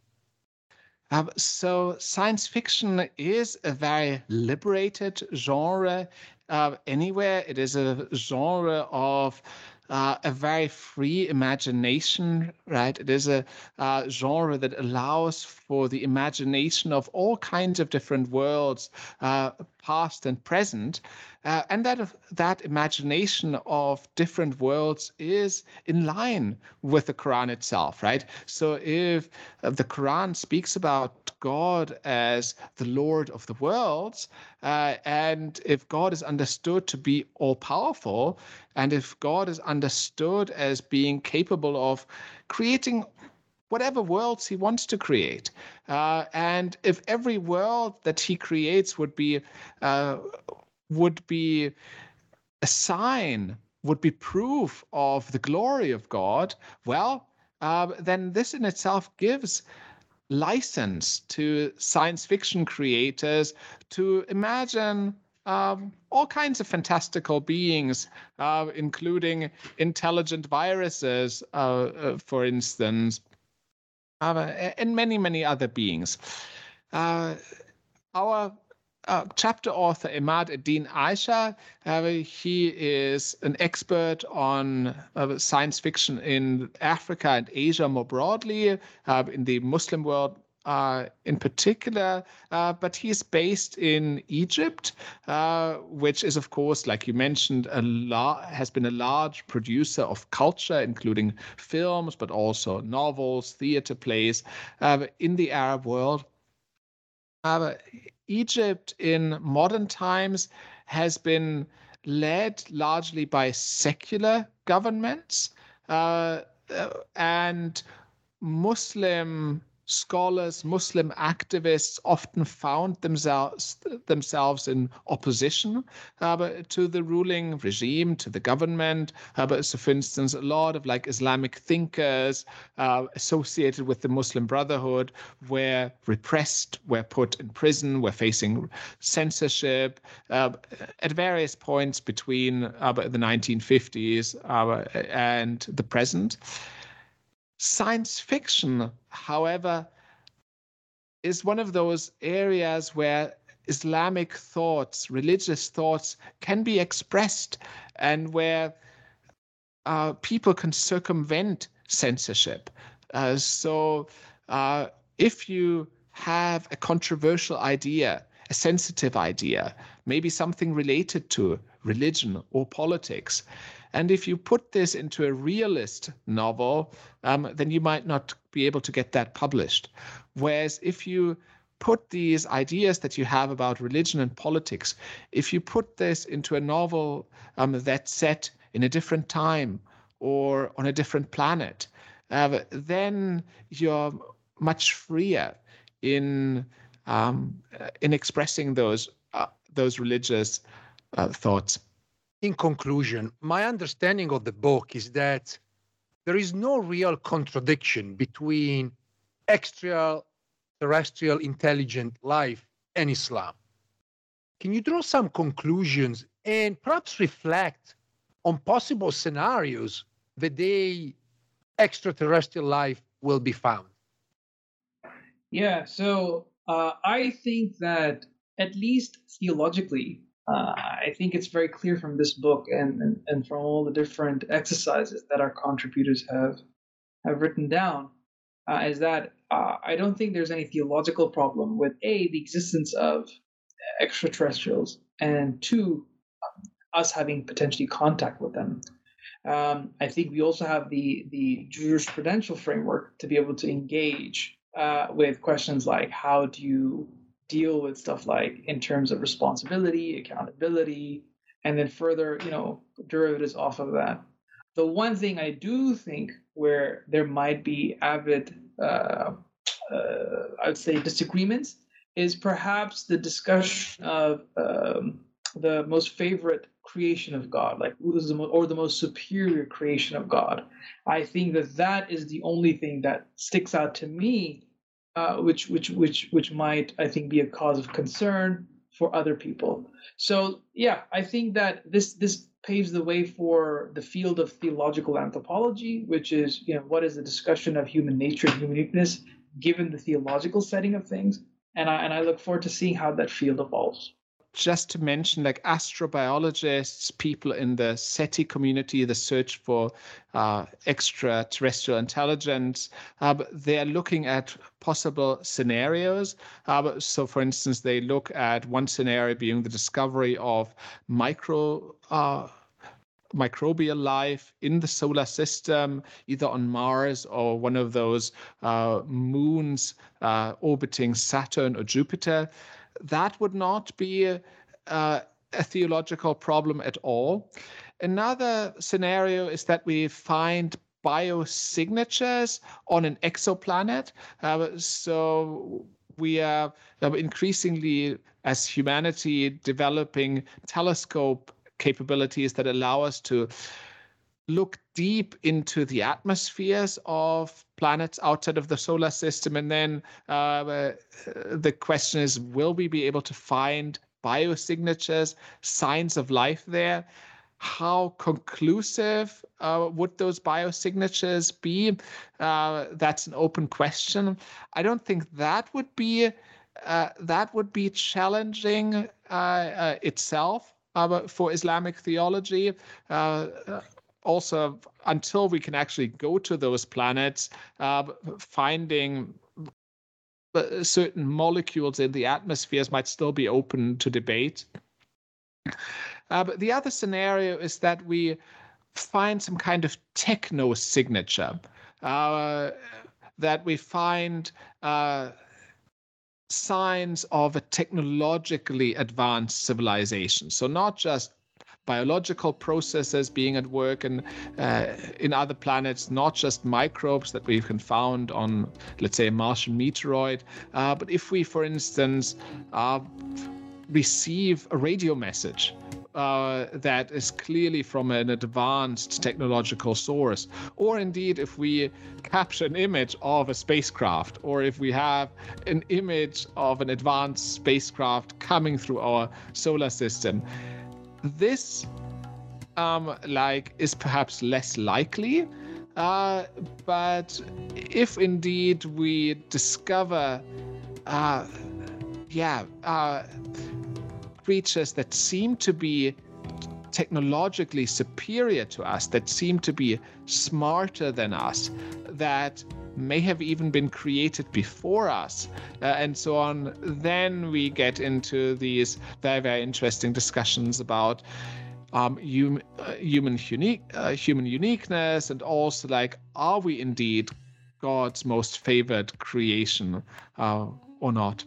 So science fiction is a very liberated genre. Anywhere, it is a genre of a very free imagination, right? It is a genre that allows for the imagination of all kinds of different worlds, past and present. And that imagination of different worlds is in line with the Quran itself, right? So if the Quran speaks about God as the Lord of the worlds, and if God is understood to be all-powerful, and if God is understood as being capable of creating whatever worlds he wants to create, and if every world that he creates would be a sign, would be proof of the glory of God, well, then this in itself gives license to science fiction creators to imagine all kinds of fantastical beings, including intelligent viruses, for instance, and many, many other beings. Our chapter author, Imad el-Din Aisha, he is an expert on science fiction in Africa and Asia more broadly, in the Muslim world in particular, but he's based in Egypt, which is, of course, like you mentioned, has been a large producer of culture, including films, but also novels, theater plays in the Arab world. Egypt in modern times has been led largely by secular governments, and Muslim scholars, Muslim activists often found themselves in opposition to the ruling regime, to the government. So, for instance, a lot of Islamic thinkers associated with the Muslim Brotherhood were repressed, were put in prison, were facing censorship at various points between the 1950s and the present. Science fiction, however, is one of those areas where Islamic thoughts, religious thoughts can be expressed, and where people can circumvent censorship. So if you have a controversial idea, a sensitive idea, maybe something related to religion or politics, and if you put this into a realist novel, then you might not be able to get that published. Whereas if you put these ideas that you have about religion and politics, if you put this into a novel that's set in a different time or on a different planet, then you're much freer in expressing those religious thoughts. In conclusion, my understanding of the book is that there is no real contradiction between extraterrestrial intelligent life and Islam. Can you draw some conclusions and perhaps reflect on possible scenarios the day extraterrestrial life will be found? Yeah, so I think that at least theologically, I think it's very clear from this book and from all the different exercises that our contributors have written down, is that I don't think there's any theological problem with the existence of extraterrestrials, and two, us having potentially contact with them. I think we also have the jurisprudential framework to be able to engage with questions like how do you deal with stuff like in terms of responsibility, accountability, and then further, derivatives off of that. The one thing I do think where there might be avid, I'd say, disagreements is perhaps the discussion of the most favorite creation of God, like who is the most superior creation of God. I think that is the only thing that sticks out to me, which might, I think, be a cause of concern for other people. So yeah, I think that this paves the way for the field of theological anthropology, which is what is the discussion of human nature and human uniqueness given the theological setting of things, and I look forward to seeing how that field evolves. Just to mention, like astrobiologists, people in the SETI community, the search for extraterrestrial intelligence, they're looking at possible scenarios. So, for instance, they look at one scenario being the discovery of microbial life in the solar system, either on Mars or one of those moons orbiting Saturn or Jupiter. That would not be a theological problem at all. Another scenario is that we find biosignatures on an exoplanet. So we are increasingly, as humanity, developing telescope capabilities that allow us to look deep into the atmospheres of planets outside of the solar system. And then the question is, will we be able to find biosignatures, signs of life there? How conclusive would those biosignatures be? That's an open question. I don't think that would be challenging itself for Islamic theology. Also, until we can actually go to those planets, finding certain molecules in the atmospheres might still be open to debate. But the other scenario is that we find some kind of techno signature, that we find signs of a technologically advanced civilization. So not just biological processes being at work and in other planets, not just microbes that we can found on, let's say, a Martian meteoroid, but if we, for instance, receive a radio message that is clearly from an advanced technological source, or indeed if we capture an image of a spacecraft, or if we have an image of an advanced spacecraft coming through our solar system, this is perhaps less likely, but if indeed we discover creatures that seem to be technologically superior to us, that seem to be smarter than us, that may have even been created before us, and so on, then we get into these very, very interesting discussions about human uniqueness, and also, like, are we indeed God's most favored creation or not?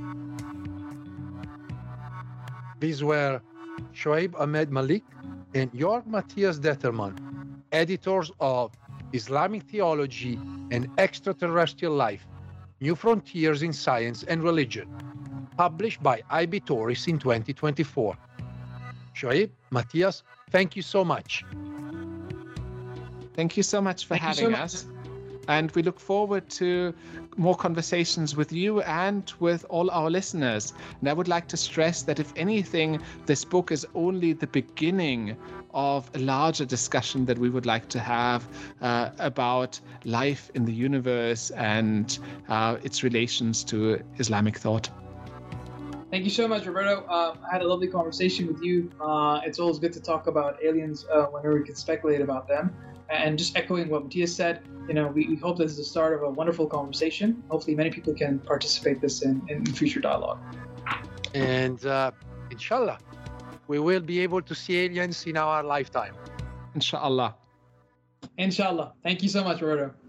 These were Shoaib Ahmed Malik and Jörg Matthias Dettermann, editors of Islamic Theology and Extraterrestrial Life, New Frontiers in Science and Religion, published by IB Tauris in 2024. Shoaib, Matthias, thank you so much. Thank you so much for having us. And we look forward to more conversations with you and with all our listeners. And I would like to stress that, if anything, this book is only the beginning of a larger discussion that we would like to have about life in the universe and its relations to Islamic thought. Thank you so much, Roberto. I had a lovely conversation with you. It's always good to talk about aliens whenever we can speculate about them. And just echoing what Matthias said, we hope this is the start of a wonderful conversation. Hopefully many people can participate in future dialogue. And inshallah, we will be able to see aliens in our lifetime. Inshallah. Inshallah. Thank you so much, Roberto.